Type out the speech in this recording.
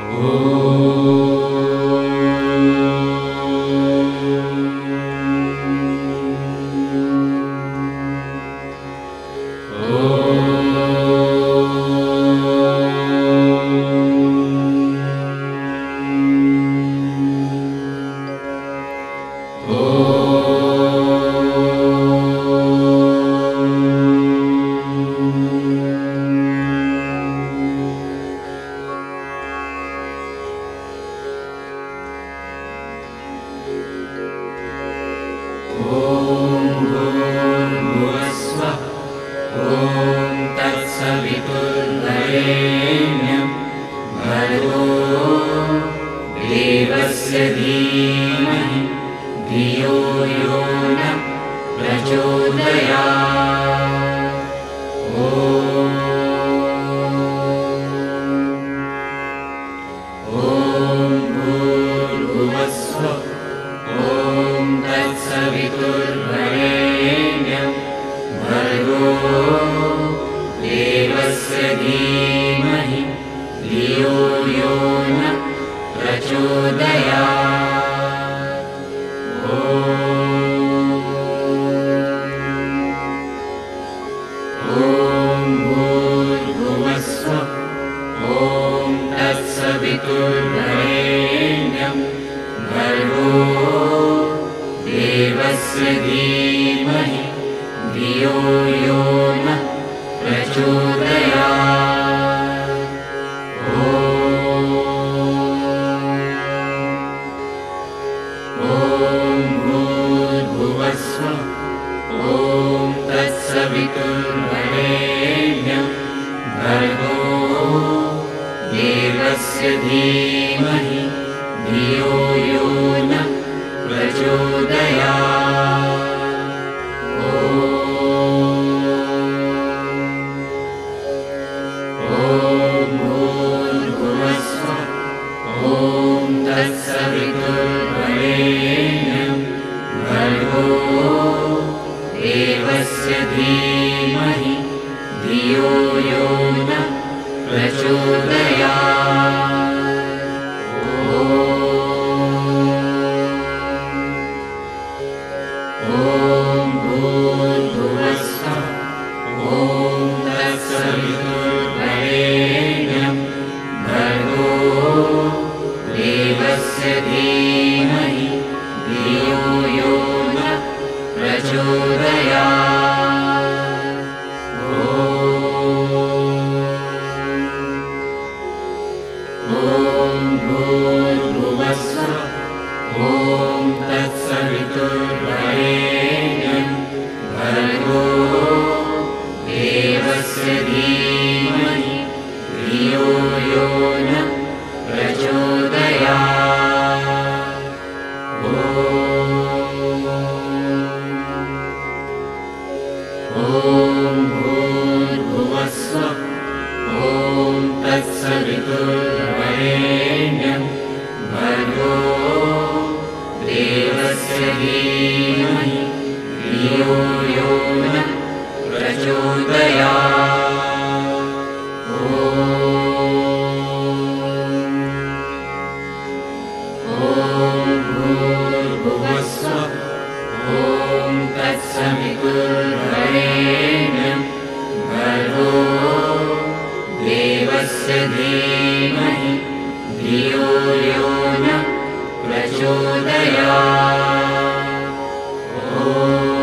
तत्सवितुर्वरेण्यं भर्गो देवस्य धीमहि धियो यो नः प्रचोदयात्। ॐ भूर्भुवस्सुः ॐ तत्सवितुर्वरेण्यं भर्गो देवस्य धीमहि धियो यो नः प्रचोदयात्। ॐ भूर्भुवस्सुः ॐ तत्सवितुर्वरेण्यं भर्गो देवस्य धीमहि धियो यो नः प्रचोदयात्। ॐ भूर्भुवस्सुः ॐ तत्सवितुर्वरेण्यं भर्गो देवस्य धीमहि धियो यो नः प्रचोदयात्। ॐ भूर्भुवस्सुः ॐ तत्सवितुर्वरेण्यं भर्गो देवस्य धीमहि धियो यो नः प्रचोदयात्। ॐ भूर्भुवस्सुः ॐ तत्सवितुर्वरेण्यं भर्गो देवस्य धीमहि धियो यो नः प्रचोदयात्। ॐ भूर्भुवस्सुः ॐ तत्सवितुर्वरेण्यं भर्गो देवस्य धीमहि धियो यो नः प्रचोदयात्। ॐ भूर्भुवस्सुः ॐ तत्सवितुर्वरेण्यं भर्गो देवस्य धीमहि धियो यो नः प्रचोदयात्। ॐ भूर्भुवस्सुः ॐ तत्सवितुर्वरेण्यं भर्गो देवस्य धीमहि धियो यो नः प्रचोदयात्।